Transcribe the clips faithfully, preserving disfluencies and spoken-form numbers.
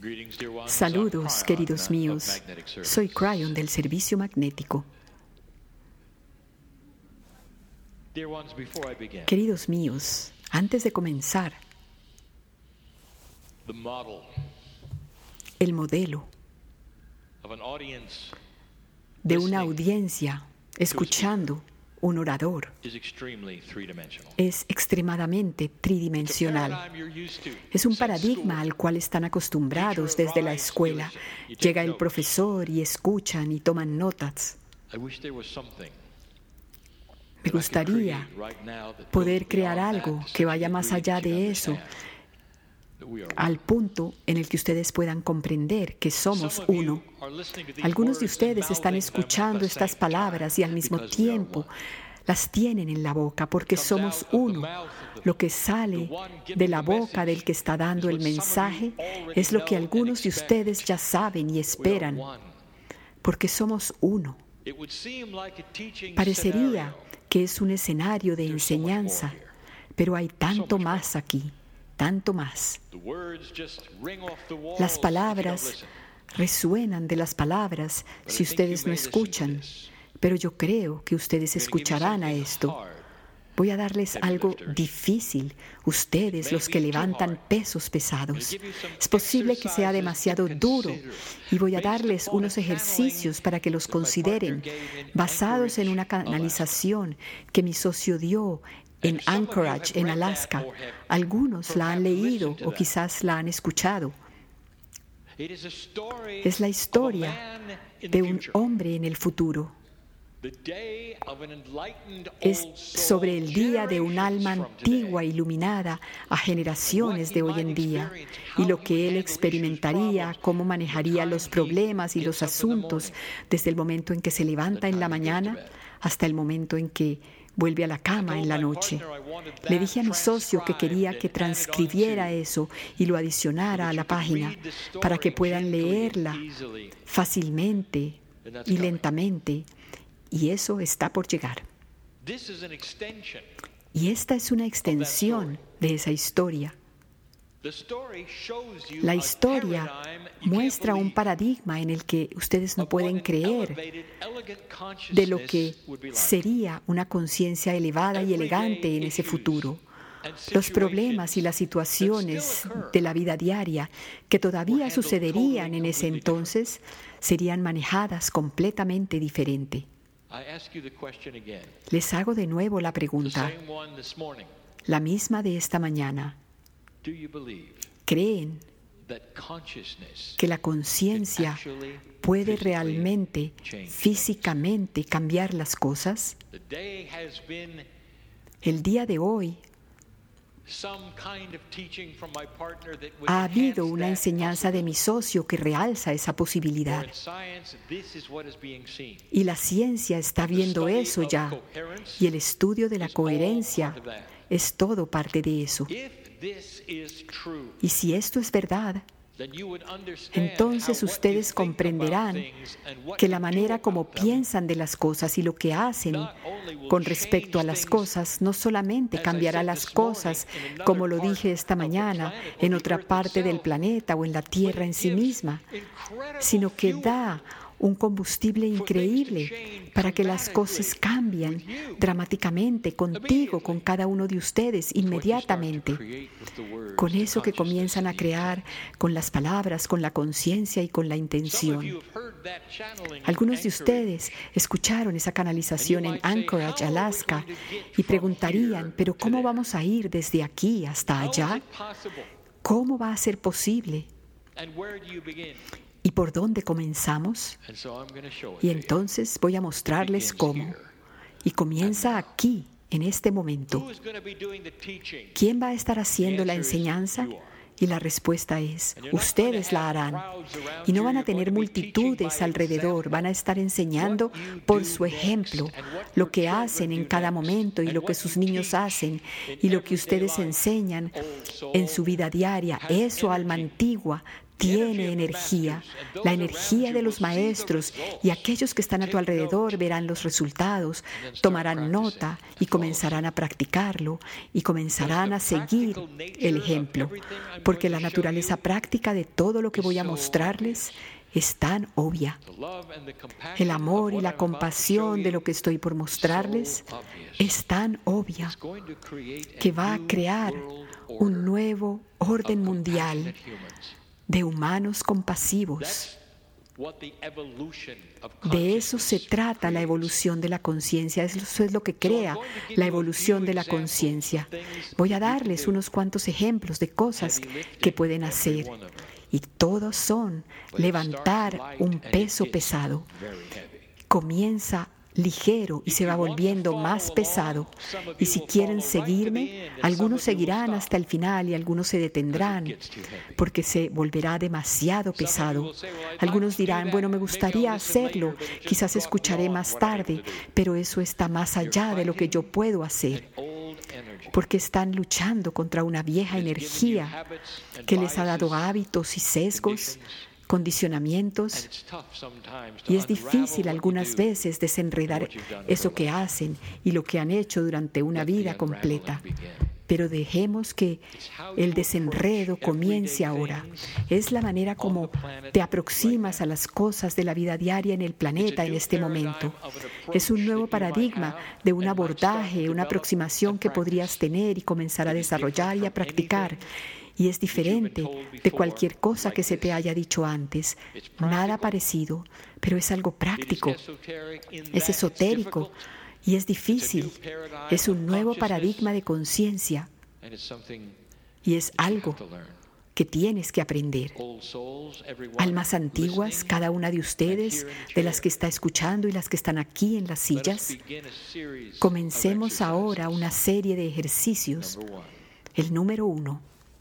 Saludos, queridos míos. Soy Cryon del Servicio Magnético. Queridos míos, antes de comenzar, el modelo de una audiencia escuchando un orador es extremadamente tridimensional. Es un paradigma al cual están acostumbrados desde la escuela. Llega el profesor y escuchan y toman notas. Me gustaría poder crear algo que vaya más allá de eso, al punto en el que ustedes puedan comprender que somos uno. Algunos de ustedes están escuchando estas palabras y al mismo tiempo las tienen en la boca porque somos uno. Lo que sale de la boca del que está dando el mensaje es lo que algunos de ustedes ya saben y esperan, porque somos uno. Parecería que es un escenario de enseñanza, pero hay tanto más aquí. Tanto más. Las palabras resuenan de las palabras si ustedes no escuchan, pero yo creo que ustedes escucharán a esto. Voy a darles algo difícil, ustedes los que levantan pesos pesados. Es posible que sea demasiado duro y voy a darles unos ejercicios para que los consideren, basados en una canalización que mi socio dio en Anchorage, en Alaska. Algunos la han leído o quizás la han escuchado. Es la historia de un hombre en el futuro. Es sobre el día de un alma antigua iluminada a generaciones de hoy en día y lo que él experimentaría, cómo manejaría los problemas y los asuntos desde el momento en que se levanta en la mañana hasta el momento en que vuelve a la cama en la noche. Le dije a mi socio que quería que transcribiera eso y lo adicionara a la página para que puedan leerla fácilmente y lentamente. Y eso está por llegar. Y esta es una extensión de esa historia. La historia muestra un paradigma en el que ustedes no pueden creer de lo que sería una conciencia elevada y elegante en ese futuro. Los problemas y las situaciones de la vida diaria que todavía sucederían en ese entonces serían manejadas completamente diferente. Les hago de nuevo la pregunta, la misma de esta mañana. ¿Creen que la conciencia puede realmente, físicamente cambiar las cosas? El día de hoy ha habido una enseñanza de mi socio que realza esa posibilidad. Y la ciencia está viendo eso ya. Y el estudio de la coherencia es todo parte de eso. Y si esto es verdad, entonces ustedes comprenderán que la manera como piensan de las cosas y lo que hacen con respecto a las cosas no solamente cambiará las cosas, como lo dije esta mañana, en otra parte del planeta o en la Tierra en sí misma, sino que da un combustible increíble para que las cosas cambien dramáticamente contigo, con cada uno de ustedes, inmediatamente. Con eso que comienzan a crear, con las palabras, con la conciencia y con la intención. Algunos de ustedes escucharon esa canalización en Anchorage, Alaska, y preguntarían, ¿pero cómo vamos a ir desde aquí hasta allá? ¿Cómo va a ser posible? ¿Y por dónde comenzamos? Y entonces voy a mostrarles cómo. Y comienza aquí, en este momento. ¿Quién va a estar haciendo la enseñanza? Y la respuesta es, ustedes la harán. Y no van a tener multitudes alrededor, van a estar enseñando por su ejemplo lo que hacen en cada momento y lo que sus niños hacen y lo que ustedes enseñan en su vida diaria. Eso, alma antigua, tiene energía. La energía de los maestros, y aquellos que están a tu alrededor verán los resultados, tomarán nota y comenzarán a practicarlo y comenzarán a seguir el ejemplo, porque la naturaleza práctica de todo lo que voy a mostrarles es tan obvia. El amor y la compasión de lo que estoy por mostrarles es tan obvia que va a crear un nuevo orden mundial de humanos compasivos. De eso se trata la evolución de la conciencia. Eso es lo que crea la evolución de la conciencia. Voy a darles unos cuantos ejemplos de cosas que pueden hacer. Y todos son levantar un peso pesado. Comienza ligero y se va volviendo más pesado. Y si quieren seguirme, algunos seguirán hasta el final y algunos se detendrán porque se volverá demasiado pesado. Algunos dirán, bueno, me gustaría hacerlo, quizás escucharé más tarde, pero eso está más allá de lo que yo puedo hacer. Porque están luchando contra una vieja energía que les ha dado hábitos y sesgos, condicionamientos, y es difícil algunas veces desenredar eso que hacen y lo que han hecho durante una vida completa. Pero dejemos que el desenredo comience ahora. Es la manera como te aproximas a las cosas de la vida diaria en el planeta en este momento. Es un nuevo paradigma de un abordaje, una aproximación que podrías tener y comenzar a desarrollar y a practicar. Y es diferente de cualquier cosa que se te haya dicho antes. Nada parecido, pero es algo práctico. Es esotérico. Y es difícil. Es un nuevo paradigma de conciencia. Y es algo que tienes que aprender. Almas antiguas, cada una de ustedes, de las que está escuchando y las que están aquí en las sillas, comencemos ahora una serie de ejercicios. El número uno.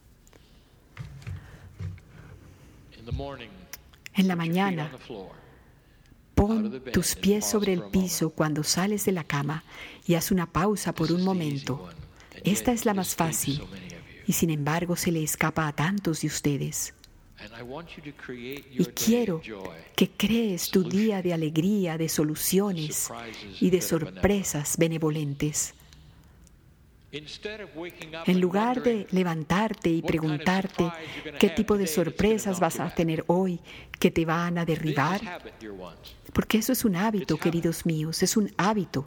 En la mañana, pon tus pies sobre el piso cuando sales de la cama y haz una pausa por un momento. Esta es la más fácil y sin embargo se le escapa a tantos de ustedes. Y quiero que crees tu día de alegría, de soluciones y de sorpresas benevolentes. En lugar de levantarte y preguntarte qué tipo de sorpresas vas a tener hoy que te van a derribar, porque eso es un hábito, queridos míos, es un hábito.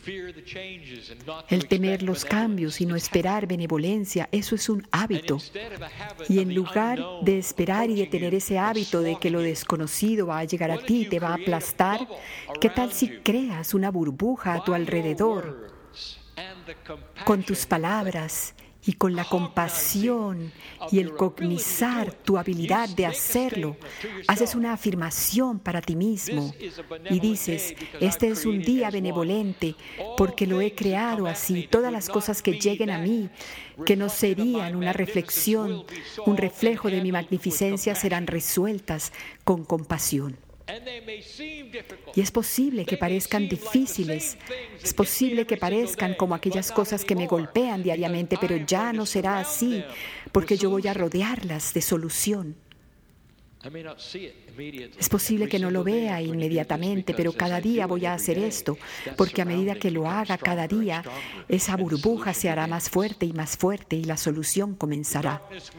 El temer los cambios y no esperar benevolencia, eso es un hábito. Y en lugar de esperar y de tener ese hábito de que lo desconocido va a llegar a ti y te va a aplastar, ¿qué tal si creas una burbuja a tu alrededor? Con tus palabras y con la compasión y el cognizar tu habilidad de hacerlo, haces una afirmación para ti mismo y dices, este es un día benevolente porque lo he creado así. Todas las cosas que lleguen a mí, que no serían una reflexión, un reflejo de mi magnificencia, serán resueltas con compasión. Y es posible que parezcan difíciles, es posible que parezcan como aquellas cosas que me golpean diariamente, pero ya no será así, porque yo voy a rodearlas de solución. Es posible que no lo vea inmediatamente, pero cada día voy a hacer esto, porque a medida que lo haga cada día, esa burbuja se hará más fuerte y más fuerte y la solución comenzará.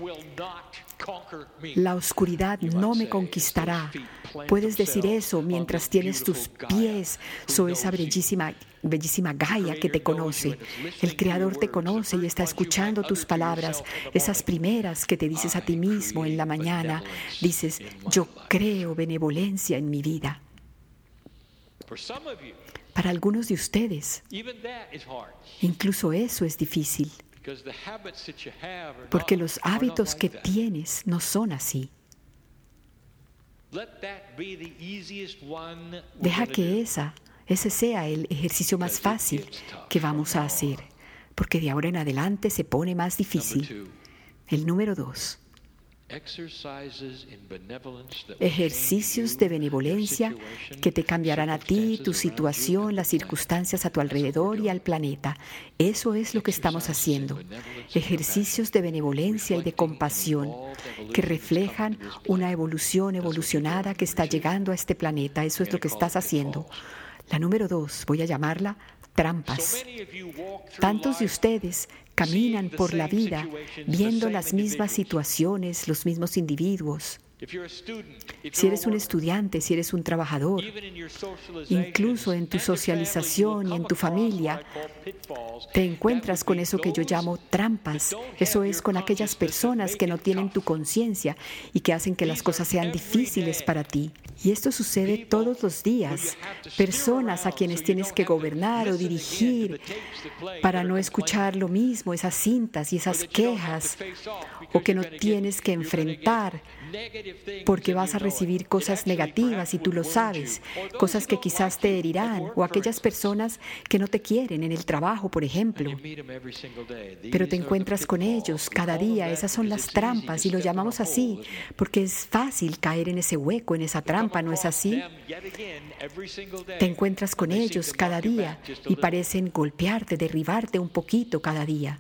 La oscuridad no me conquistará. Puedes decir eso mientras tienes tus pies sobre esa bellísima, bellísima Gaia que te conoce. El Creador te conoce y está escuchando tus palabras, esas primeras que te dices a ti mismo en la mañana. Dices, yo creo benevolencia en mi vida. Para algunos de ustedes, incluso eso es difícil. Porque los hábitos que tienes no son así. Deja que esa, ese sea el ejercicio más fácil que vamos a hacer, porque de ahora en adelante se pone más difícil. El número dos. Ejercicios de benevolencia que te cambiarán a ti, tu situación, las circunstancias a tu alrededor y al planeta. Eso es lo que estamos haciendo. Ejercicios de benevolencia y de compasión que reflejan una evolución evolucionada que está llegando a este planeta. Eso es lo que estás haciendo. La número dos, voy a llamarla trampas. Tantos de ustedes caminan por la vida viendo las mismas situaciones, los mismos individuos. Si eres un estudiante, si eres un trabajador, incluso en tu socialización y en tu familia, te encuentras con eso que yo llamo trampas. Eso es con aquellas personas que no tienen tu conciencia y que hacen que las cosas sean difíciles para ti. Y esto sucede todos los días. Personas a quienes tienes que gobernar o dirigir para no escuchar lo mismo, esas cintas y esas quejas, o que no tienes que enfrentar porque vas a recibir cosas negativas y tú lo sabes, cosas que quizás te herirán, o aquellas personas que no te quieren en el trabajo, por ejemplo. Pero te encuentras con ellos cada día. Esas son las trampas y lo llamamos así porque es fácil caer en ese hueco, en esa trampa, ¿no es así? Te encuentras con ellos cada día y parecen golpearte, derribarte un poquito cada día.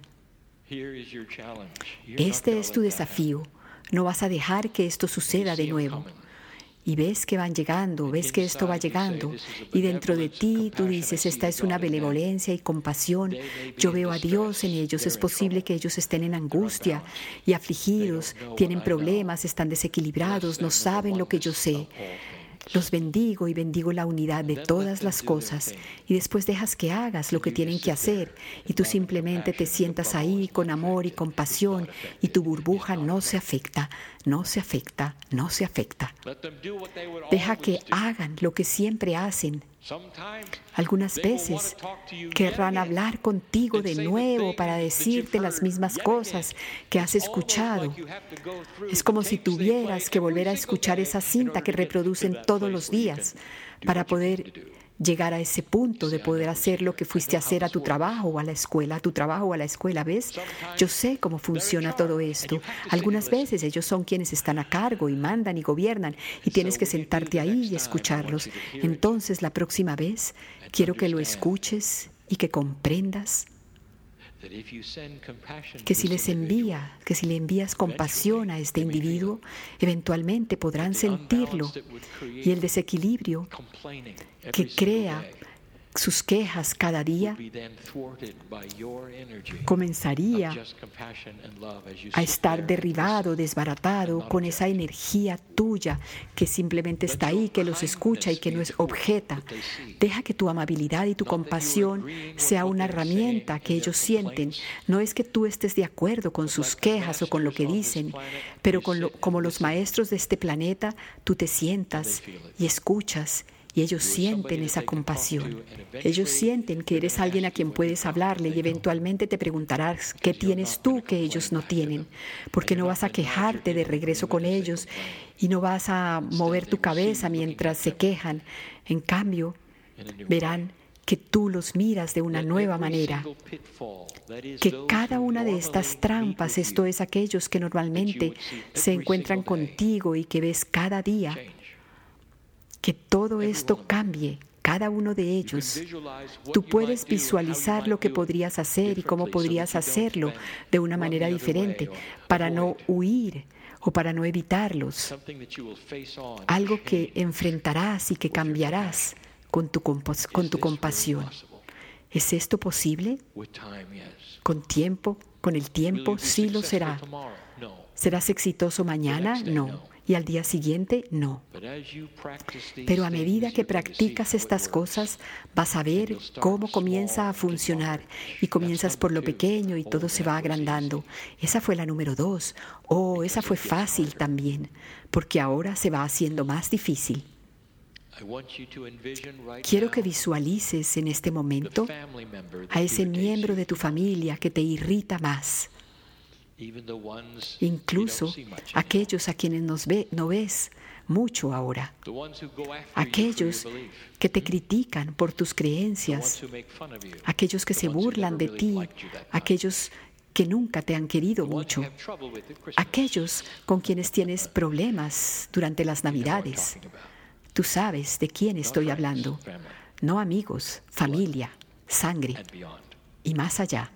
Este es tu desafío. No vas a dejar que esto suceda de nuevo. Y ves que van llegando, ves que esto va llegando. Y dentro de ti tú dices, esta es una benevolencia y compasión. Yo veo a Dios en ellos. Es posible que ellos estén en angustia y afligidos, tienen problemas, están desequilibrados, no saben lo que yo sé. Los bendigo y bendigo la unidad de todas las cosas. Y después dejas que hagas lo que tienen que hacer. Y tú simplemente te sientas ahí con amor y compasión. Y tu burbuja no se afecta, no se afecta, no se afecta. Deja que hagan lo que siempre hacen. Algunas veces querrán hablar contigo de nuevo para decirte las mismas cosas que has escuchado. Es como si tuvieras que volver a escuchar esa cinta que reproducen todos los días para poder llegar a ese punto de poder hacer lo que fuiste a hacer a tu trabajo o a la escuela, a tu trabajo o a la escuela, ¿ves? Yo sé cómo funciona todo esto. Algunas veces ellos son quienes están a cargo y mandan y gobiernan y tienes que sentarte ahí y escucharlos. Entonces, la próxima vez, quiero que lo escuches y que comprendas que si les envía, que si le envías compasión a este individuo, eventualmente podrán sentirlo y el desequilibrio que crea sus quejas cada día comenzaría a estar derribado, desbaratado con esa energía tuya que simplemente está ahí, que los escucha y que no es objeta. Deja que tu amabilidad y tu compasión sea una herramienta que ellos sienten. No es que tú estés de acuerdo con sus quejas o con lo que dicen, pero con lo, como los maestros de este planeta, tú te sientas y escuchas. Y ellos sienten esa compasión. Ellos sienten que eres alguien a quien puedes hablarle y eventualmente te preguntarás qué tienes tú que ellos no tienen. Porque no vas a quejarte de regreso con ellos y no vas a mover tu cabeza mientras se quejan. En cambio, verán que tú los miras de una nueva manera. Que cada una de estas trampas, esto es aquellos que normalmente se encuentran contigo y que ves cada día, que todo esto cambie, cada uno de ellos. Tú puedes visualizar lo que podrías hacer y cómo podrías hacerlo de una manera diferente para no huir o para no evitarlos. Algo que enfrentarás y que cambiarás con tu, compos- con tu compasión. ¿Es esto posible? ¿Con tiempo? ¿Con el tiempo? Sí lo será. ¿Serás exitoso mañana? No. ¿Y al día siguiente? No. Pero a medida que practicas estas cosas, vas a ver cómo comienza a funcionar. Y comienzas por lo pequeño y todo se va agrandando. Esa fue la número dos. Oh, esa fue fácil también, porque ahora se va haciendo más difícil. Quiero que visualices en este momento a ese miembro de tu familia que te irrita más. Incluso aquellos a quienes nos ve, no ves mucho ahora. Aquellos que te critican por tus creencias. Aquellos que se burlan de ti. Aquellos que nunca te han querido mucho, aquellos con quienes tienes problemas durante las Navidades. Tú sabes de quién estoy hablando, no amigos, familia, sangre y más allá.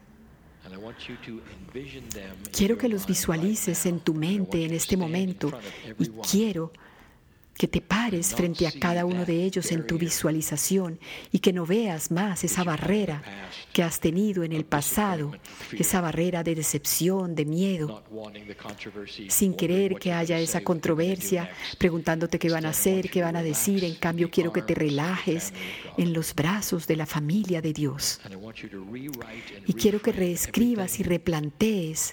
Quiero que los visualices en tu mente en este momento y quiero que te pares frente a cada uno de ellos en tu visualización y que no veas más esa barrera que has tenido en el pasado, esa barrera de decepción, de miedo, sin querer que haya esa controversia, preguntándote qué van a hacer, qué van a decir. En cambio, quiero que te relajes en los brazos de la familia de Dios. Y quiero que reescribas y replantees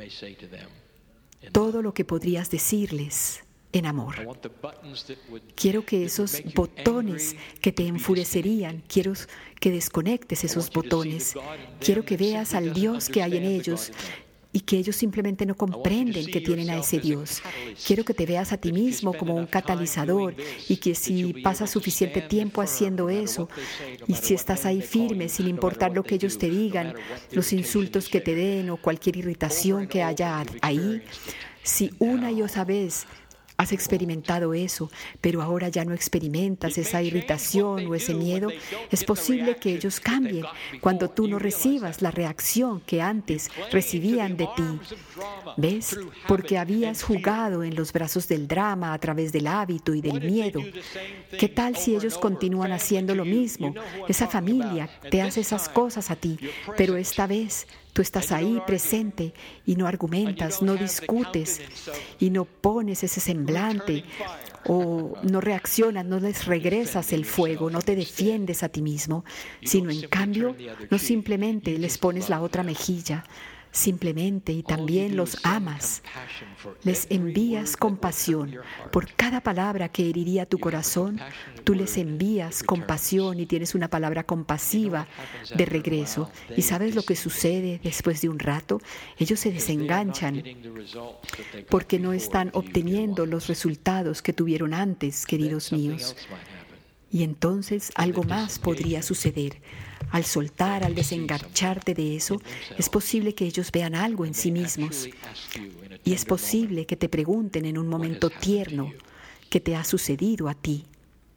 todo lo que podrías decirles en amor. Quiero que esos botones que te enfurecerían, quiero que desconectes esos botones. Quiero que veas al Dios que hay en ellos y que ellos simplemente no comprenden que tienen a ese Dios. Quiero que te veas a ti mismo como un catalizador y que si pasas suficiente tiempo haciendo eso y si estás ahí firme sin importar lo que ellos te digan, los insultos que te den o cualquier irritación que haya ahí, si una y otra vez has experimentado eso, pero ahora ya no experimentas esa irritación o ese miedo, es posible que ellos cambien cuando tú no recibas la reacción que antes recibían de ti. ¿Ves? Porque habías jugado en los brazos del drama a través del hábito y del miedo. ¿Qué tal si ellos continúan haciendo lo mismo? Esa familia te hace esas cosas a ti, pero esta vez tú estás ahí presente y no argumentas, no discutes y no pones ese semblante o no reaccionas, no les regresas el fuego, no te defiendes a ti mismo, sino en cambio no simplemente les pones la otra mejilla, simplemente y también los amas. Les envías compasión. Por cada palabra que heriría tu corazón, tú les envías compasión y tienes una palabra compasiva de regreso. ¿Y sabes lo que sucede después de un rato? Ellos se desenganchan porque no están obteniendo los resultados que tuvieron antes, queridos míos. Y entonces algo más podría suceder. Al soltar, al desengancharte de eso, es posible que ellos vean algo en sí mismos. Y es posible que te pregunten en un momento tierno qué te ha sucedido a ti.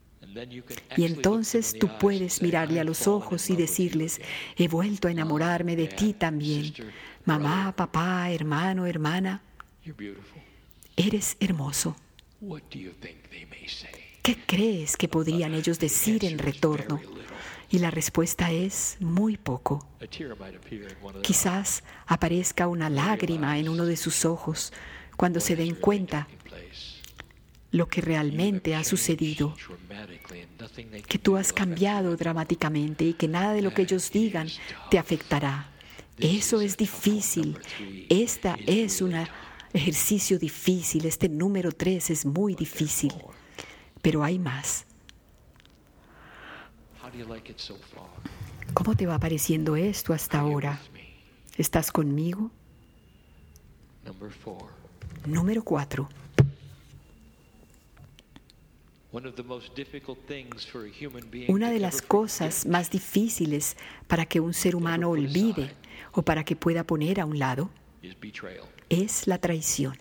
Y entonces tú puedes mirarle a los ojos y decirles: he vuelto a enamorarme de ti también. Mamá, papá, hermano, hermana, eres hermoso. ¿Qué crees que podrían ellos decir en retorno? Y la respuesta es muy poco. Quizás aparezca una lágrima en uno de sus ojos cuando se den cuenta lo que realmente ha sucedido, que tú has cambiado dramáticamente y que nada de lo que ellos digan te afectará. Eso es difícil. Esta es un ejercicio difícil. Este número tres es muy difícil. Pero hay más. ¿Cómo te va pareciendo esto hasta ahora? ¿Estás conmigo? Número cuatro. Una de las cosas más difíciles para que un ser humano olvide o para que pueda poner a un lado es la traición.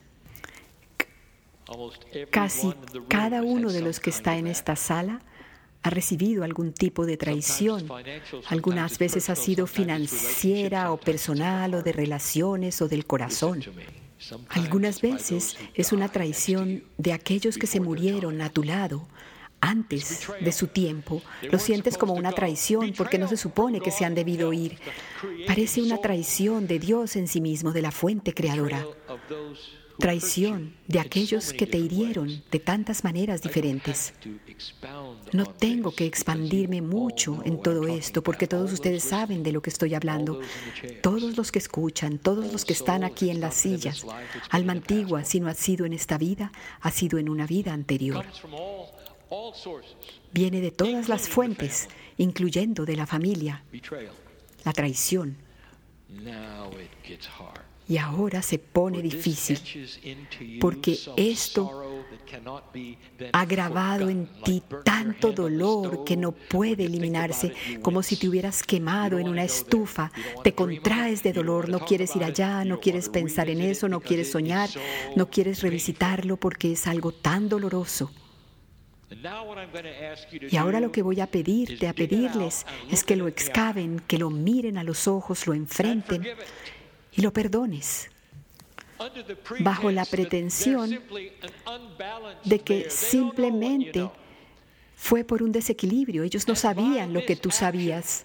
Casi cada uno de los que está en esta sala ha recibido algún tipo de traición. Algunas veces ha sido financiera o personal o de relaciones o del corazón. Algunas veces es una traición de aquellos que se murieron a tu lado antes de su tiempo. Lo sientes como una traición porque no se supone que se han debido ir. Parece una traición de Dios en sí mismo, de la fuente creadora. Traición de aquellos que te hirieron de tantas maneras diferentes. No tengo que expandirme mucho en todo esto porque todos ustedes saben de lo que estoy hablando. Todos los que escuchan, todos los que están aquí en las sillas. Alma antigua, si no ha sido en esta vida, ha sido en una vida anterior. Viene de todas las fuentes, incluyendo de la familia. La traición. Y ahora se pone difícil, porque esto ha grabado en ti tanto dolor que no puede eliminarse, como si te hubieras quemado en una estufa. Te contraes de dolor, no quieres ir allá, no quieres pensar en eso, no quieres soñar, no quieres revisitarlo porque es algo tan doloroso. Y ahora lo que voy a pedirte, a pedirles, es que lo excaven, que lo miren a los ojos, lo enfrenten y lo perdones, bajo la pretensión de que simplemente fue por un desequilibrio. Ellos no sabían lo que tú sabías.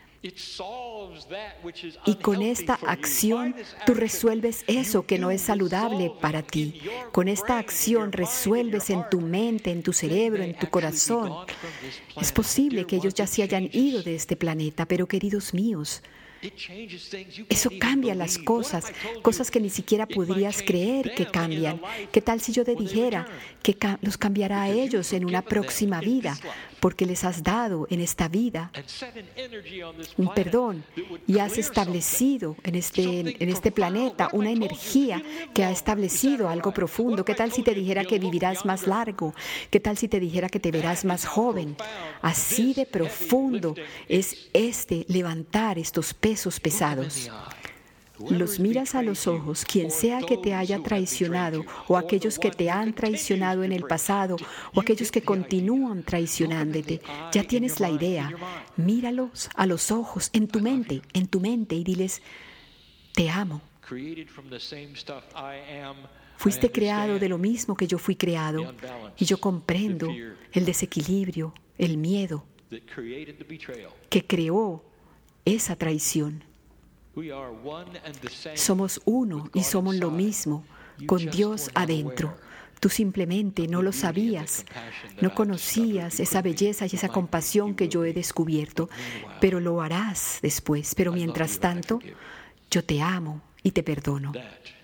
Y con esta acción tú resuelves eso que no es saludable para ti. Con esta acción resuelves en tu mente, en tu cerebro, en tu corazón. Es posible que ellos ya se hayan ido de este planeta, pero queridos míos, eso cambia las cosas, cosas que ni siquiera podrías creer que cambian. ¿Qué tal si yo te dijera que ca- los cambiará a ellos en una próxima vida? Porque les has dado en esta vida un perdón y has establecido en este, en este planeta una energía que ha establecido algo profundo. ¿Qué tal si te dijera que vivirás más largo? ¿Qué tal si te dijera que te verás más joven? Así de profundo es este levantar estos pesos pesados. Los miras a los ojos, quien sea que te haya traicionado, o aquellos que te han traicionado en el pasado, o aquellos que continúan traicionándote. Ya tienes la idea. Míralos a los ojos, en tu mente, en tu mente, y diles: te amo. Fuiste creado de lo mismo que yo fui creado, y yo comprendo el desequilibrio, el miedo que creó esa traición. Somos uno y somos lo mismo, con Dios adentro. Tú simplemente no lo sabías, no conocías esa belleza y esa compasión que yo he descubierto, pero lo harás después. Pero mientras tanto, yo te amo y te perdono.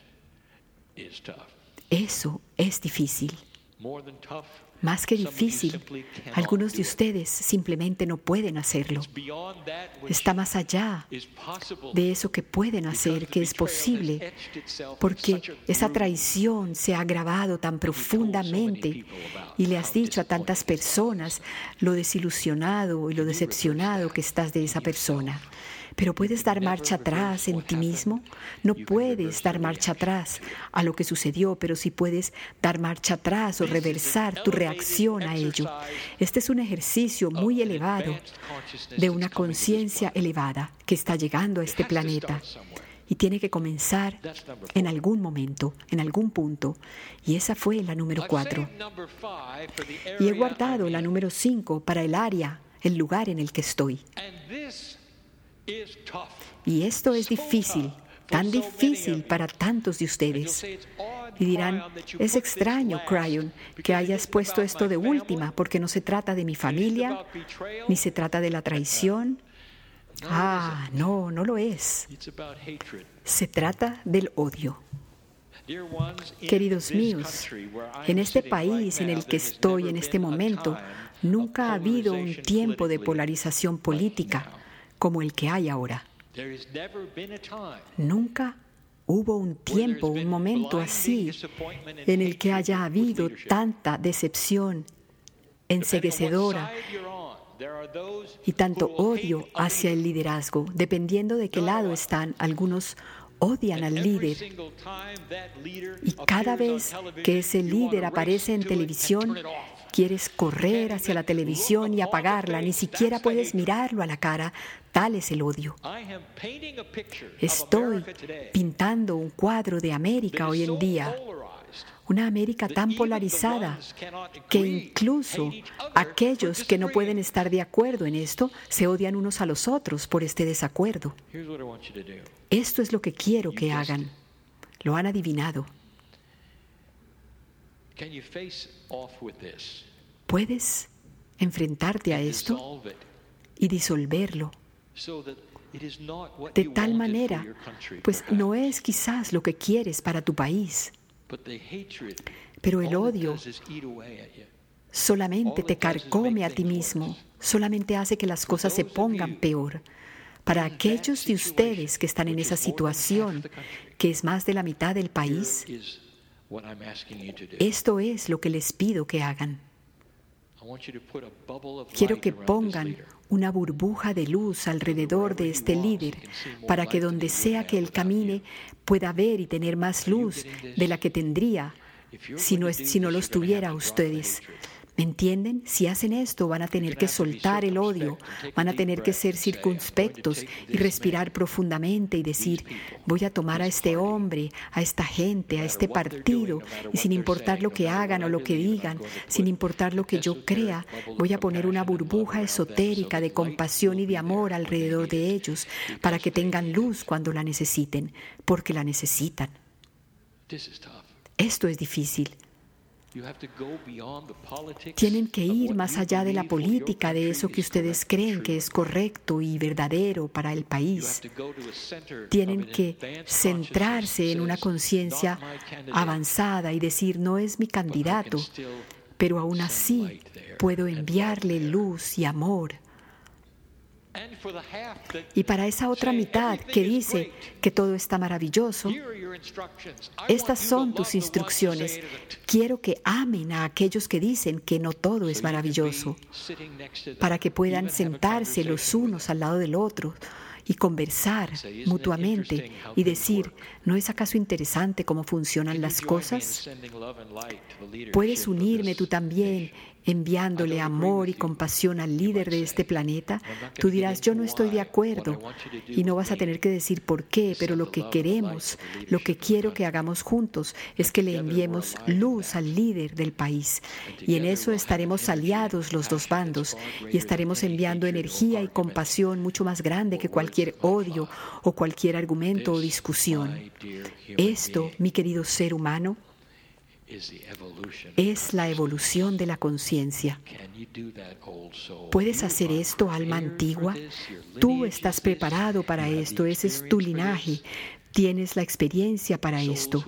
Eso es difícil. Más que difícil, algunos de ustedes simplemente no pueden hacerlo. Está más allá de eso que pueden hacer, que es posible, porque esa traición se ha grabado tan profundamente y le has dicho a tantas personas lo desilusionado y lo decepcionado que estás de esa persona. Pero ¿puedes dar marcha atrás en ti mismo? No puedes dar marcha atrás a lo que sucedió, pero sí puedes dar marcha atrás o reversar tu reacción a ello. Este es un ejercicio muy elevado de una conciencia elevada que está llegando a este planeta. Y tiene que comenzar en algún momento, en algún punto. Y esa fue la número cuatro. Y he guardado la número cinco para el área, el lugar en el que estoy. Y esto es difícil, tan difícil para tantos de ustedes. Y dirán: es extraño, Cryon, que hayas puesto esto de última, porque no se trata de mi familia, ni se trata de la traición. Ah, no, no lo es. Se trata del odio. Queridos míos, en este país en el que estoy en este momento, nunca ha habido un tiempo de polarización política como el que hay ahora. Nunca hubo un tiempo, un momento así en el que haya habido tanta decepción enceguecedora y tanto odio hacia el liderazgo. Dependiendo de qué lado están, algunos odian al líder. Y cada vez que ese líder aparece en televisión, quieres correr hacia la televisión y apagarla. Ni siquiera puedes mirarlo a la cara. Tal es el odio. Estoy pintando un cuadro de América hoy en día. Una América tan polarizada que incluso aquellos que no pueden estar de acuerdo en esto se odian unos a los otros por este desacuerdo. Esto es lo que quiero que hagan. Lo han adivinado. ¿Puedes enfrentarte a esto y disolverlo? De tal manera, pues no es quizás lo que quieres para tu país, pero el odio solamente te carcome a ti mismo, solamente hace que las cosas se pongan peor. Para aquellos de ustedes que están en esa situación, que es más de la mitad del país, Esto es lo que les pido que hagan. Quiero que pongan una burbuja de luz alrededor de este líder para que donde sea que él camine pueda ver y tener más luz de la que tendría si no, es, si no los tuviera ustedes. ¿Me entienden? Si hacen esto, van a tener que soltar el odio, van a tener que ser circunspectos y respirar profundamente y decir, voy a tomar a este hombre, a esta gente, a este partido, y sin importar lo que hagan o lo que digan, sin importar lo que yo crea, voy a poner una burbuja esotérica de compasión y de amor alrededor de ellos para que tengan luz cuando la necesiten, porque la necesitan. Esto es difícil. Tienen que ir más allá de la política, de eso que ustedes creen que es correcto y verdadero para el país. Tienen que centrarse en una conciencia avanzada y decir, no es mi candidato, pero aún así puedo enviarle luz y amor. Y para esa otra mitad que dice que todo está maravilloso, estas son tus instrucciones. Quiero que amen a aquellos que dicen que no todo es maravilloso, para que puedan sentarse los unos al lado del otro y conversar mutuamente y decir, ¿no es acaso interesante cómo funcionan las cosas? ¿Puedes unirme tú también enviándole amor y compasión al líder de este planeta? Tú dirás, yo no estoy de acuerdo, y no vas a tener que decir por qué, pero lo que queremos, lo que quiero que hagamos juntos es que le enviemos luz al líder del país, y en eso estaremos aliados los dos bandos, y estaremos enviando energía y compasión mucho más grande que cualquier odio o cualquier argumento o discusión. Esto, mi querido ser humano, es la evolución de la conciencia. ¿Puedes hacer esto, alma antigua? Tú estás preparado para esto, ese es tu linaje. Tienes la experiencia para esto.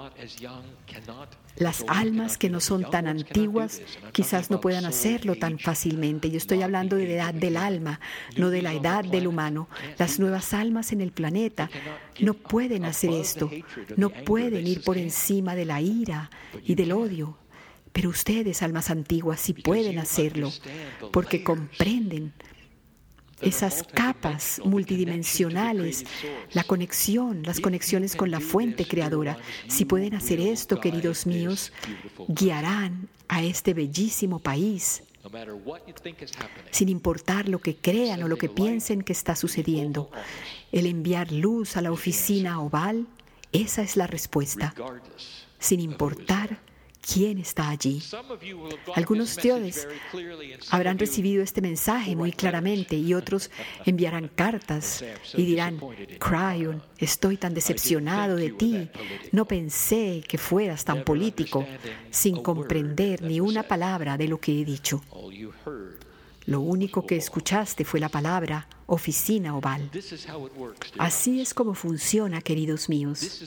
Las almas que no son tan antiguas quizás no puedan hacerlo tan fácilmente. Yo estoy hablando de la edad del alma, no de la edad del humano. Las nuevas almas en el planeta no pueden hacer esto, no pueden ir por encima de la ira y del odio. Pero ustedes, almas antiguas, sí pueden hacerlo, porque comprenden esas capas multidimensionales, la conexión, las conexiones con la fuente creadora. Si pueden hacer esto, queridos míos, guiarán a este bellísimo país, sin importar lo que crean o lo que piensen que está sucediendo. El enviar luz a la oficina oval, esa es la respuesta, sin importar ¿quién está allí? Algunos de ustedes habrán recibido este mensaje muy claramente y otros enviarán cartas y dirán, Cryon, estoy tan decepcionado de ti. No pensé que fueras tan político, sin comprender ni una palabra de lo que he dicho. Lo único que escuchaste fue la palabra oficina oval. Así es como funciona, queridos míos.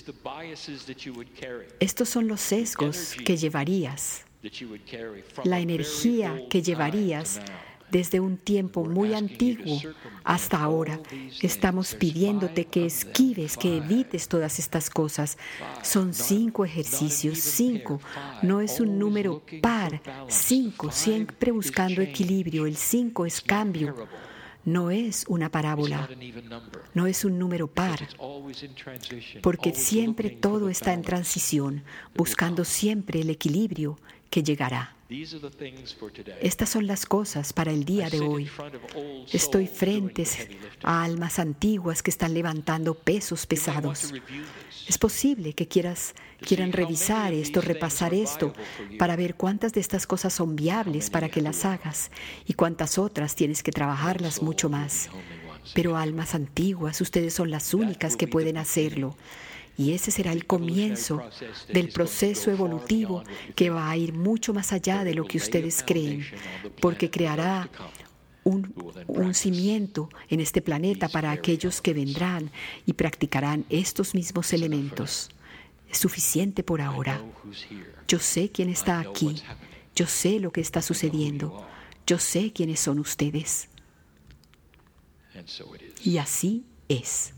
Estos son los sesgos que llevarías, la energía que llevarías desde un tiempo muy antiguo hasta ahora. Estamos pidiéndote que esquives, que evites todas estas cosas. Son cinco ejercicios, cinco. No es un número par, cinco, siempre buscando equilibrio. El cinco es cambio. No es una parábola, no es un número par, porque siempre todo está en transición, buscando siempre el equilibrio que llegará. Estas son las cosas para el día de hoy. Estoy frente a almas antiguas que están levantando pesos pesados. Es posible que quieras, quieran revisar esto, repasar esto, para ver cuántas de estas cosas son viables para que las hagas y cuántas otras tienes que trabajarlas mucho más. Pero almas antiguas, ustedes son las únicas que pueden hacerlo. Y ese será el comienzo del proceso evolutivo que va a ir mucho más allá de lo que ustedes creen, porque creará un, un cimiento en este planeta para aquellos que vendrán y practicarán estos mismos elementos. Es suficiente por ahora. Yo sé quién está aquí. Yo sé lo que está sucediendo. Yo sé quiénes son ustedes. Y así es.